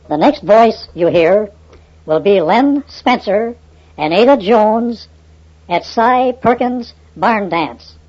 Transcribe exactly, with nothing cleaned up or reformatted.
The next voice you hear will be Len Spencer and Ada Jones at Cy Perkins' Barn Dance.